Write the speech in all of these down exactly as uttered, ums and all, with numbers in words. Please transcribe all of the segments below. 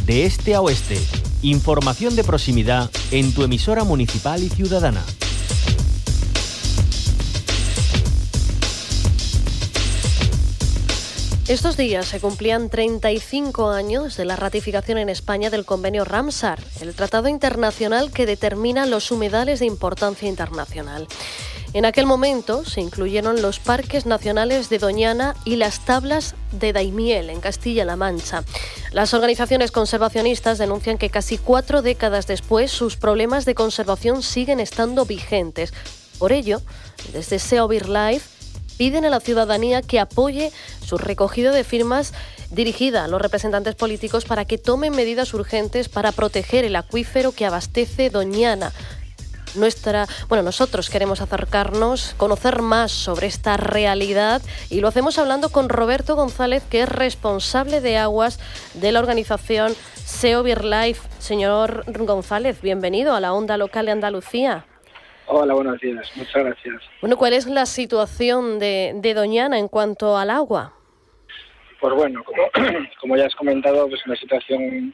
de este a oeste. Información de proximidad en tu emisora municipal y ciudadana. Estos días se cumplían treinta y cinco años de la ratificación en España del convenio Ramsar, el tratado internacional que determina los humedales de importancia internacional. En aquel momento se incluyeron los parques nacionales de Doñana y las tablas de Daimiel, en Castilla-La Mancha. Las organizaciones conservacionistas denuncian que casi cuatro décadas después sus problemas de conservación siguen estando vigentes. Por ello, desde SEO BirdLife piden a la ciudadanía que apoye su recogido de firmas dirigida a los representantes políticos para que tomen medidas urgentes para proteger el acuífero que abastece Doñana. Nuestra, bueno, nosotros queremos acercarnos, conocer más sobre esta realidad y lo hacemos hablando con Roberto González, que es responsable de aguas de la organización SEO BirdLife. Señor González, bienvenido a la Onda Local de Andalucía. Hola, buenos días. Muchas gracias. Bueno, ¿cuál es la situación de, de Doñana en cuanto al agua? Pues bueno, como, como ya has comentado, pues una situación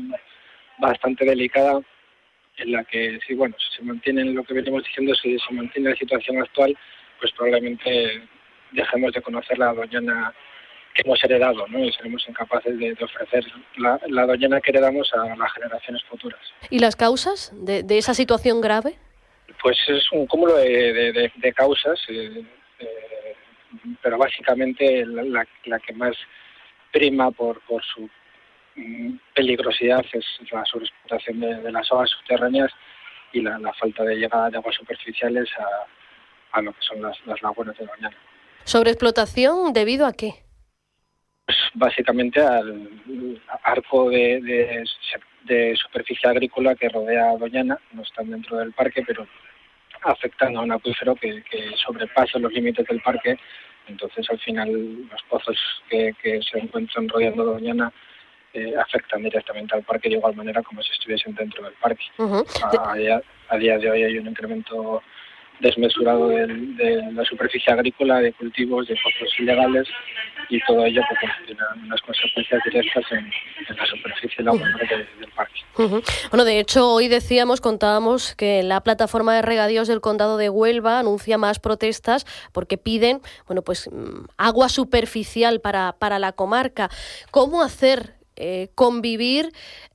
bastante delicada en la que, si bueno, si se mantiene lo que venimos diciendo, si se mantiene la situación actual, pues probablemente dejemos de conocer la Doñana que hemos heredado, ¿no? Y seremos incapaces de, de ofrecer la, la Doñana que heredamos a las generaciones futuras. ¿Y las causas de, de esa situación grave? Pues es un cúmulo de, de, de, de causas, eh, eh, pero básicamente la, la, la que más prima por, por su mm, peligrosidad es la sobreexplotación de, de las aguas subterráneas y la, la falta de llegada de aguas superficiales a, a lo que son las, las lagunas de Doñana. ¿Sobreexplotación debido a qué? Pues básicamente al arco de, de, de superficie agrícola que rodea a Doñana, no están dentro del parque, pero afectan a un acuífero que, que sobrepasa los límites del parque. Entonces, al final, los pozos que, que se encuentran rodeando Doñana eh, afectan directamente al parque de igual manera como si estuviesen dentro del parque. Uh-huh. a, día, a día de hoy hay un incremento desmesurado de, de la superficie agrícola, de cultivos, de pozos ilegales, y todo ello pues, tiene unas consecuencias directas en, en la superficie y la agua de, del parque. Uh-huh. Bueno, de hecho, hoy decíamos, contábamos que la plataforma de regadíos del Condado de Huelva anuncia más protestas porque piden, bueno, pues agua superficial para, para la comarca. ¿Cómo hacer Eh, convivir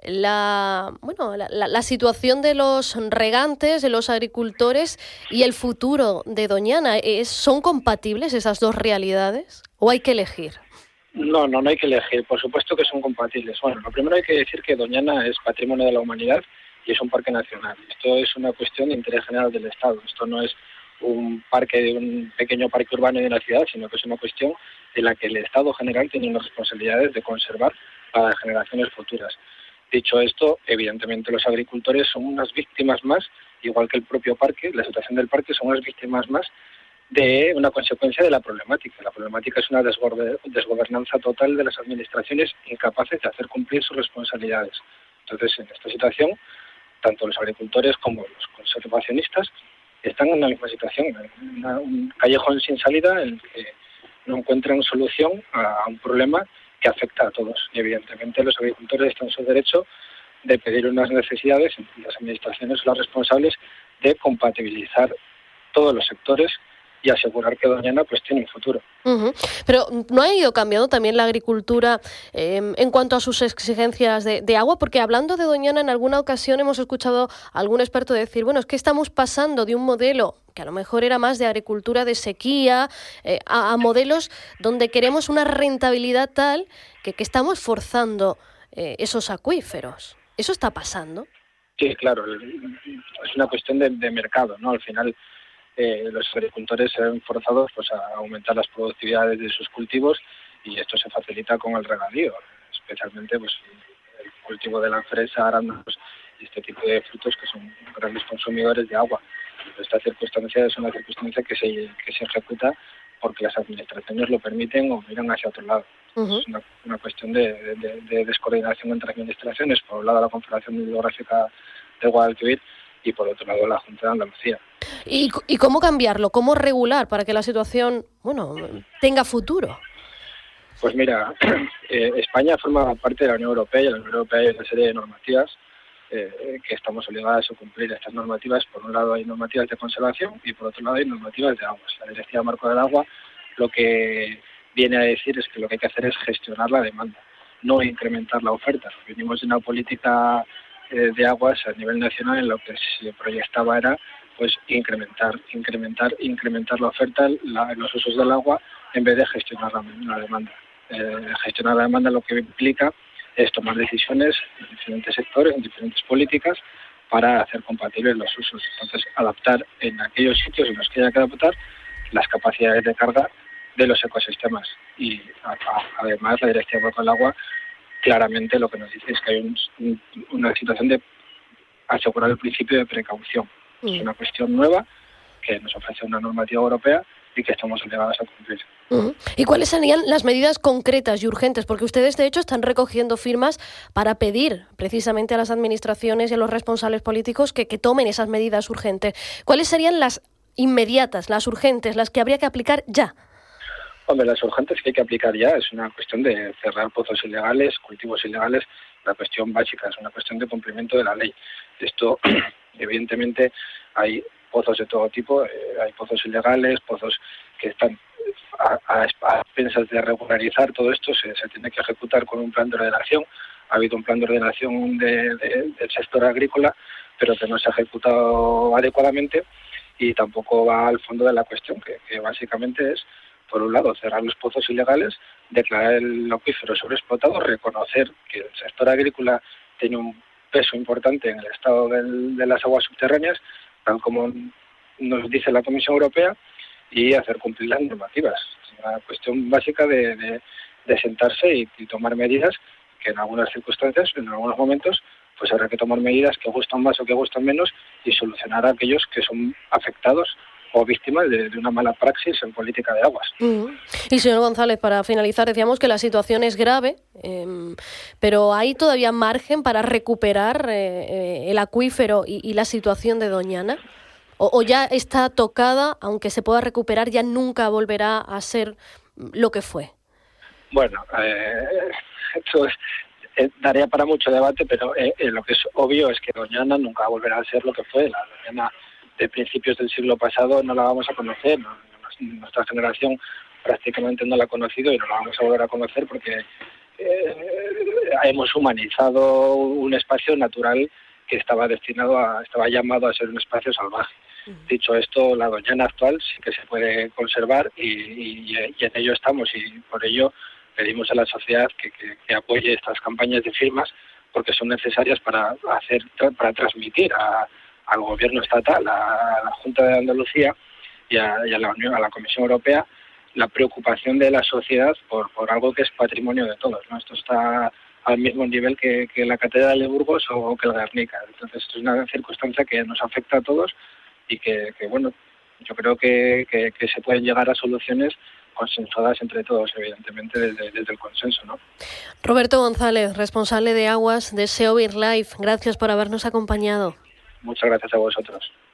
la bueno la, la, la situación de los regantes, de los agricultores y el futuro de Doñana? ¿Es, ¿Son compatibles esas dos realidades o hay que elegir? No, no, no hay que elegir. Por supuesto que son compatibles. Bueno, lo primero hay que decir que Doñana es patrimonio de la humanidad y es un parque nacional. Esto es una cuestión de interés general del Estado. Esto no es un parque de un pequeño parque urbano de una ciudad, sino que es una cuestión en la que el Estado general tiene unas responsabilidades de conservar para generaciones futuras. Dicho esto, evidentemente los agricultores son unas víctimas más, igual que el propio parque, la situación del parque son unas víctimas más de una consecuencia de la problemática. La problemática es una desgobernanza total de las administraciones incapaces de hacer cumplir sus responsabilidades. Entonces, en esta situación, tanto los agricultores como los conservacionistas están en la misma situación, en una, un callejón sin salida en el que no encuentran solución a, a un problema que afecta a todos. Y evidentemente los agricultores están en su derecho de pedir unas necesidades y las administraciones son las responsables de compatibilizar todos los sectores y asegurar que Doñana pues tiene un futuro. Uh-huh. Pero ¿no ha ido cambiando también la agricultura eh, en cuanto a sus exigencias de, de agua? Porque hablando de Doñana, en alguna ocasión hemos escuchado a algún experto decir, bueno, es que estamos pasando de un modelo que a lo mejor era más de agricultura de sequía, eh, a, a modelos donde queremos una rentabilidad tal que, que estamos forzando eh, esos acuíferos. ¿Eso está pasando? Sí, claro, es una cuestión de, de mercado, ¿no? Al final Eh, los agricultores se ven forzados pues, a aumentar las productividades de sus cultivos y esto se facilita con el regadío, especialmente pues, el cultivo de la fresa, arándanos y este tipo de frutos que son grandes consumidores de agua. Esta circunstancia es una circunstancia que se, que se ejecuta porque las administraciones lo permiten o miran hacia otro lado. Uh-huh. Es una, una cuestión de, de, de descoordinación entre administraciones, por un lado la Confederación Hidrográfica de Guadalquivir y por otro lado la Junta de Andalucía. ¿Y, ¿Y cómo cambiarlo? ¿Cómo regular para que la situación, bueno, tenga futuro? Pues mira, eh, España forma parte de la Unión Europea y en la Unión Europea hay una serie de normativas eh, que estamos obligados a cumplir. Estas normativas, por un lado hay normativas de conservación y por otro lado hay normativas de aguas. La Directiva Marco del Agua lo que viene a decir es que lo que hay que hacer es gestionar la demanda, no incrementar la oferta. Venimos de una política eh, de aguas a nivel nacional en lo que se proyectaba era pues incrementar, incrementar, incrementar la oferta, la, los usos del agua en vez de gestionar la, la demanda. Eh, gestionar la demanda lo que implica es tomar decisiones en diferentes sectores, en diferentes políticas, para hacer compatibles los usos. Entonces, adaptar en aquellos sitios en los que haya que adaptar las capacidades de carga de los ecosistemas. Y a, a, además, la Directiva Marco del Agua claramente lo que nos dice es que hay un, un, una situación de asegurar el principio de precaución. Mm. Es una cuestión nueva que nos ofrece una normativa europea y que estamos obligados a cumplir. Uh-huh. ¿Y cuáles serían las medidas concretas y urgentes? Porque ustedes, de hecho, están recogiendo firmas para pedir precisamente a las administraciones y a los responsables políticos que, que tomen esas medidas urgentes. ¿Cuáles serían las inmediatas, las urgentes, las que habría que aplicar ya? Hombre, las urgentes que hay que aplicar ya es una cuestión de cerrar pozos ilegales, cultivos ilegales, la cuestión básica, es una cuestión de cumplimiento de la ley. Esto, evidentemente, hay pozos de todo tipo, eh, hay pozos ilegales, pozos que están a, a, a expensas de regularizar todo esto, se, se tiene que ejecutar con un plan de ordenación. Ha habido un plan de ordenación de, de, del sector agrícola, pero que no se ha ejecutado adecuadamente y tampoco va al fondo de la cuestión, que, que básicamente es, por un lado, cerrar los pozos ilegales, declarar el acuífero sobreexplotado, reconocer que el sector agrícola tiene un peso importante en el estado del, de las aguas subterráneas, tal como nos dice la Comisión Europea, y hacer cumplir las normativas. Es una cuestión básica de, de, de sentarse y, y tomar medidas que en algunas circunstancias, en algunos momentos, pues habrá que tomar medidas que gustan más o que gustan menos y solucionar a aquellos que son afectados o víctimas de, de una mala praxis en política de aguas. Uh-huh. Y señor González, para finalizar, decíamos que la situación es grave, eh, pero ¿hay todavía margen para recuperar eh, el acuífero y, y la situación de Doñana? O, ¿O ya está tocada, aunque se pueda recuperar, ya nunca volverá a ser lo que fue? Bueno, eh, esto es, eh, daría para mucho debate, pero eh, eh, lo que es obvio es que Doñana nunca volverá a ser lo que fue. La Doñana de principios del siglo pasado no la vamos a conocer, no, nuestra generación prácticamente no la ha conocido y no la vamos a volver a conocer porque eh, hemos humanizado un espacio natural que estaba destinado a, estaba llamado a ser un espacio salvaje. Uh-huh. Dicho esto, la Doñana actual sí que se puede conservar y, y, y en ello estamos y por ello pedimos a la sociedad que, que, que apoye estas campañas de firmas porque son necesarias para hacer, para transmitir a al gobierno estatal, a la Junta de Andalucía y a, y a la Unión, a la Comisión Europea, la preocupación de la sociedad por, por algo que es patrimonio de todos, ¿no? Esto está al mismo nivel que, que la Catedral de Burgos o que el Guernica. Entonces, esto es una circunstancia que nos afecta a todos y que, que bueno, yo creo que, que, que se pueden llegar a soluciones consensuadas entre todos, evidentemente, desde, desde el consenso, ¿no? Roberto González, responsable de aguas de SEO BirdLife, gracias por habernos acompañado. Muchas gracias a vosotros.